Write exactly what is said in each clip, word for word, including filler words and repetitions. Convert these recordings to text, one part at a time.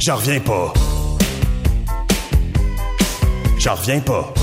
J'en reviens pas. J'en reviens pas.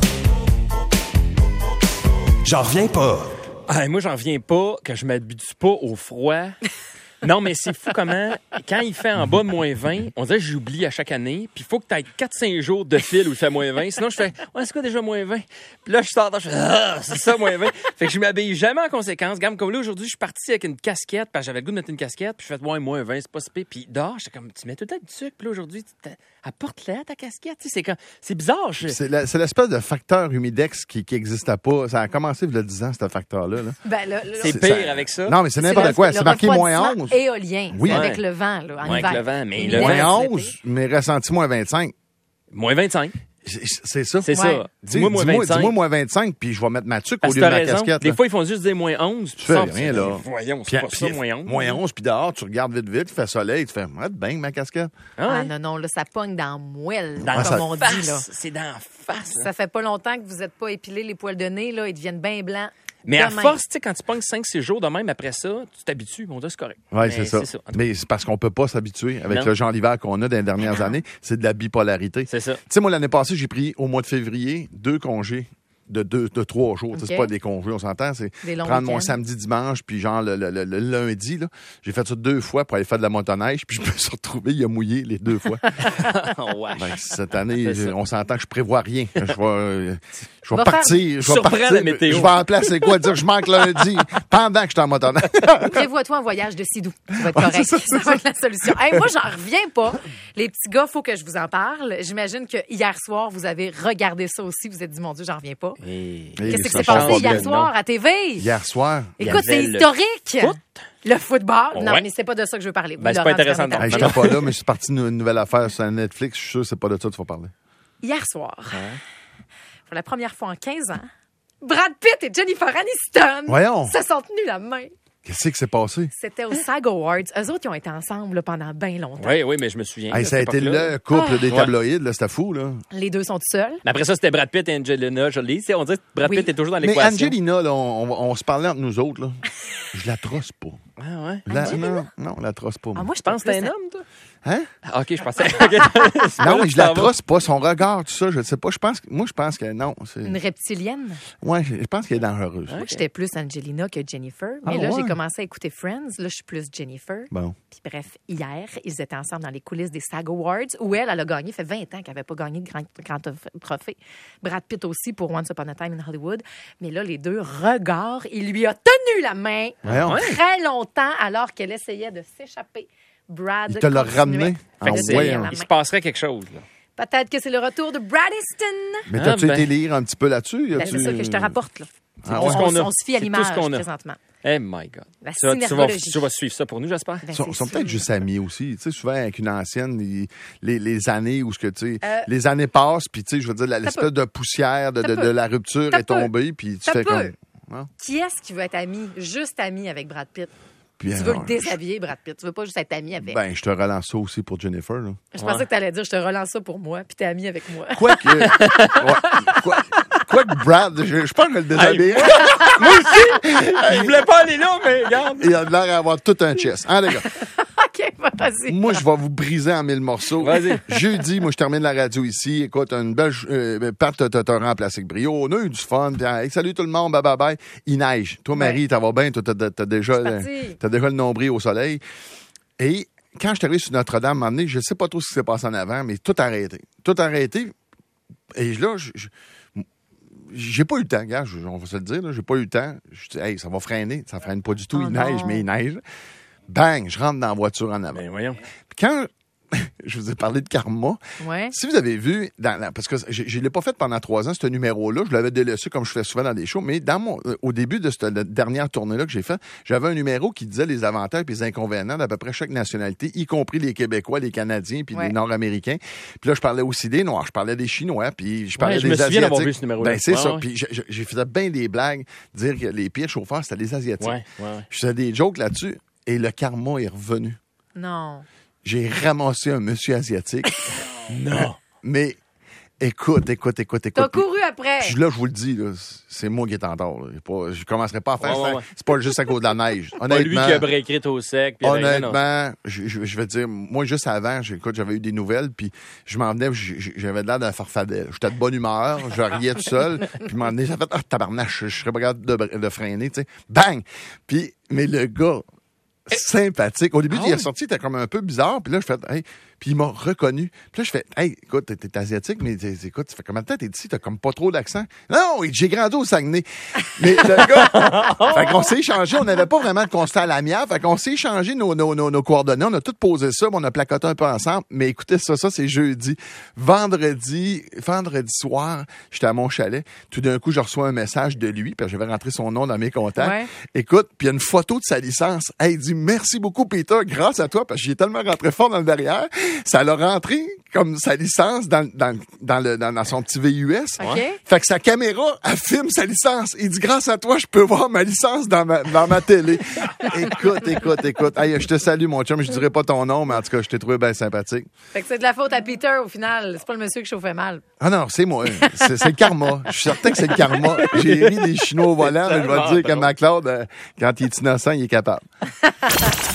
J'en reviens pas. Ah, moi, j'en reviens pas que je m'habitue pas au froid. Non, mais c'est fou comment, quand il fait en bas de moins vingt, on dirait que j'oublie à chaque année, puis il faut que tu aies quatre cinq jours de fil où il fait moins vingt. Sinon, je fais, ouais, c'est quoi déjà moins vingt? Puis là, je sors, je fais, ah, c'est ça, moins vingt. Fait que je m'habille jamais en conséquence. Gamme, comme là, aujourd'hui, je suis parti avec une casquette, parce que j'avais le goût de mettre une casquette, puis je fais, ouais, moins vingt, c'est pas si pire. Puis dehors, j'étais comme, tu mets tout le temps du sucre, puis là, aujourd'hui, tu apporte-la ta casquette. Tu sais, c'est, comme, c'est bizarre. Je... C'est, la, c'est l'espèce de facteur humidex qui n'existait pas. Ça a commencé il y a dix ans, ce facteur-là. Là. Ben, là, là, c'est, c'est pire ça... avec ça. Non, mais c'est n'importe c'est quoi. Le, c'est le marqué moins onze. Éolien. Oui. Avec ouais. le vent, là, en ouais, hiver. Avec le vent, mais le moins onze, mais ressenti moins vingt-cinq. Moins vingt-cinq. C'est ça. C'est ouais. ça. Dis-moi moins dis-moi, vingt-cinq. Dis-moi moins vingt-cinq, puis je vais mettre ma tuque au lieu de ma raison. casquette. Des là. fois, ils font juste dire moins onze. Tu fais rien, là. Voyons, c'est puis, pas puis, ça, moins onze. Moins onze, puis dehors, tu regardes vite, vite, il fait soleil, tu fais, ah, bang, ma casquette. Ah, ah non, non, là, ça pogne dans la moelle, dans comme ça, on face, dit, là. C'est dans la face. Là. Ça fait pas longtemps que vous n'êtes pas épilé les poils de nez, là, ils deviennent bien blancs. Mais à Demain. force, tu sais, quand tu pognes cinq six jours de même après ça, tu t'habitues, on dit c'est correct. Oui, c'est ça. c'est ça. Mais c'est parce qu'on peut pas s'habituer avec non. le genre d'hiver qu'on a dans les dernières années. C'est de la bipolarité. C'est ça. Tu sais, moi, l'année passée, j'ai pris au mois de février deux congés de deux, de trois jours. Okay. C'est pas des congés, on s'entend. C'est prendre week-ends. Mon samedi, dimanche, puis genre le, le, le, le lundi, là. J'ai fait ça deux fois pour aller faire de la motoneige, puis je me suis retrouvé, il a mouillé les deux fois. oh, ouais. Ben, cette année, je, on s'entend que je prévois rien. Je vais, euh, je vais partir. Je vais partir. La météo. Je vais en place, c'est quoi? Dire je manque lundi pendant que je suis en motoneige. Prévois-toi un voyage de Sidou. Ça va être correct. Ouais, ça, ça, ça va être la solution. Hey, moi, j'en reviens pas. Les petits gars, faut que je vous en parle. J'imagine que hier soir, vous avez regardé ça aussi. Vous vous êtes dit, mon Dieu, j'en reviens pas. Et... Qu'est-ce qui s'est passé hier soir à T V? Hier soir. Écoute, c'est historique. Foot? Le football. Ouais. Non, mais c'est pas de ça que je veux parler. Ben, c'est pas intéressant. Hey, je suis pas là, mais je suis parti d'une nouvelle affaire sur Netflix. Je suis sûr que c'est pas de ça que tu vas parler. Hier soir, ouais. pour la première fois en quinze ans, Brad Pitt et Jennifer Aniston Voyons. se sont tenus la main. Qu'est-ce qui s'est passé? C'était au SAG Awards. Eux autres, ils ont été ensemble là, pendant bien longtemps. Oui, oui, mais je me souviens. Hey, ça a été le couple ah. des tabloïds, là, c'était fou, là. Les deux sont tout seuls. Mais après ça, c'était Brad Pitt et Angelina Jolie. T'sais, on dirait que Brad Pitt oui. est toujours dans l'équation. Mais Angelina, là, on, on, on se parlait entre nous autres, là. Je la trosse pas. Ah ouais? La, non, non, on la trosse pas. Moi, ah, moi je pense que c'est un homme, toi? Hein? Ah, OK, je pensais. non, mais je la trosse pas. Son regard, tout ça, je ne sais pas. Je pense que, moi, je pense que non. C'est... Une reptilienne? Oui, je pense qu'elle est dangereuse. Okay. Moi, j'étais plus Angelina que Jennifer. Mais ah, là, ouais. j'ai commencé à écouter Friends. Là, je suis plus Jennifer. Bon. Puis bref, hier, ils étaient ensemble dans les coulisses des SAG Awards où elle, elle a gagné. Ça fait vingt ans qu'elle n'avait pas gagné de grand, grand trophée. Brad Pitt aussi pour Once Upon a Time in Hollywood. Mais là, les deux regards, il lui a tenu la main Voyons. très longtemps alors qu'elle essayait de s'échapper. Brad il te l'a ramené. Ah, ouais, il se passerait quelque chose. Là. Peut-être que c'est le retour de Brad Easton. Mais t'as-tu ah, ben... été lire un petit peu là-dessus? Ben, c'est ça que je te rapporte. Là. Ah, on, ouais. on, on se fie à l'image présentement. Eh my God. La tu, vas, tu, vas, tu vas suivre ça pour nous, j'espère. Ben, ils sont, sont peut-être juste amis aussi. Tu sais, souvent, avec une ancienne, les, les, les années où ce que, tu sais, euh, les années passent, puis tu sais, je veux dire, la, l'espèce de poussière de, de, de la rupture ça est tombée, puis tu fais peut. comme... Hein? Qui est-ce qui veut être ami, juste ami avec Brad Pitt? Puis, tu alors, veux le déshabiller, Brad Pitt. Tu veux pas juste être ami avec. Ben, je te relance ça aussi pour Jennifer. Là. Je ouais. pensais que tu allais dire je te relance ça pour moi, puis t'es ami avec moi. Quoi que. ouais, quoi, quoi que Brad, je, je pense que le déshabiller. Hey, moi aussi! Je voulais pas aller là, mais regarde. Il a l'air d'avoir tout un chest. Hein, les gars? OK, vas-y. Moi, je vais vous briser en mille morceaux. Vas-y. Jeudi, moi, je termine la radio ici. Écoute, une belle. Euh, Pat, t'as, t'as remplacé avec brio. On a eu du fun. Puis, hey, salut tout le monde. Bye, bye, bye. Il neige. Toi, Marie, ouais. t'as va bien. Toi, t'as, t'as, déjà, t'as déjà le nombril au soleil. Et quand je suis arrivé sur Notre-Dame, à m'emmener, je ne sais pas trop ce qui s'est passé en avant, mais tout arrêté. Tout arrêté. Et là, je. je J'ai pas eu le temps, gars, on va se le dire, là, j'ai pas eu le temps. Je dis, hey, ça va freiner. Ça freine pas du tout. Oh il non. neige, mais il neige. Bang, je rentre dans la voiture en avant. Ben, voyons. Puis quand je vous ai parlé de karma, ouais. si vous avez vu, dans la, parce que je ne l'ai pas fait pendant trois ans, ce numéro-là, je l'avais délaissé comme je fais souvent dans des shows, mais dans mon, au début de cette dernière tournée-là que j'ai faite, j'avais un numéro qui disait les avantages et les inconvénients d'à peu près chaque nationalité, y compris les Québécois, les Canadiens puis ouais. les Nord-Américains. Puis là, je parlais aussi des Noirs, je parlais des Chinois, puis je parlais ouais, je des me souviens Asiatiques. d'avoir vu ce numéro-là. Ben, c'est ouais, ça. ouais. Puis j'ai, j'ai fait bien des blagues, dire que les pires chauffeurs, c'était les Asiatiques. Ouais, ouais, ouais. Je faisais des jokes là-dessus et le karma est revenu. Non. J'ai ramassé un monsieur asiatique. non. Mais Écoute, écoute, écoute, écoute. T'as couru après. Puis là, je vous le dis, là, c'est moi qui est en tort. Là. Pas, je commencerai pas à faire ouais, ça. ouais. C'est pas juste à cause de la neige. Pas lui Honnêtement, qui a breaké au sec. Puis honnêtement, je, je, je vais dire, moi, juste avant, écoute, j'avais eu des nouvelles, puis je m'en venais, j'avais l'air d'un farfadet. J'étais de bonne humeur, je riais tout seul, puis m'en venais, ça fait, ah, tabarnache, je serais pas capable de, de freiner, tu sais. Bang! Puis, mais le gars, sympathique. Au début, Ah il est oui? sorti, il était comme un peu bizarre. Puis là, je fais, hey, puis il m'a reconnu. Puis là, je fais, hey, écoute, t'es, t'es asiatique, mais t'es, écoute, ça fait combien de temps t'es ici? T'as comme pas trop d'accent. Non, j'ai grandi au Saguenay. Mais le gars, fait qu'on s'est échangé, on n'avait pas vraiment de constat à l'amiable. Fait qu'on s'est échangé nos, nos, nos, nos coordonnées. On a tout posé ça, on a placoté un peu ensemble. Mais écoutez, ça, ça, c'est jeudi. Vendredi, vendredi soir, j'étais à mon chalet. Tout d'un coup, je reçois un message de lui, puis j'avais rentré son nom dans mes contacts. Ouais. Écoute, puis il y a une photo de sa licence. Hey, il dit, merci beaucoup, Peter, grâce à toi, parce que j'y ai tellement rentré fort dans le derrière. Ça l'a rentré comme sa licence dans, dans, dans, le, dans, dans son petit V U S. OK. Fait que sa caméra, elle filme sa licence. Il dit, grâce à toi, je peux voir ma licence dans ma, dans ma télé. Écoute, écoute, écoute. Hey, je te salue, mon chum. Je dirais pas ton nom, mais en tout cas, je t'ai trouvé bien sympathique. Fait que c'est de la faute à Peter, au final. C'est pas le monsieur qui chauffait mal. Ah non, c'est moi. C'est, c'est le karma. Je suis certain que c'est le karma. J'ai ri des Chinois au volant, mais je vais te dire que McLeod, euh, quand il est innocent, il est capable.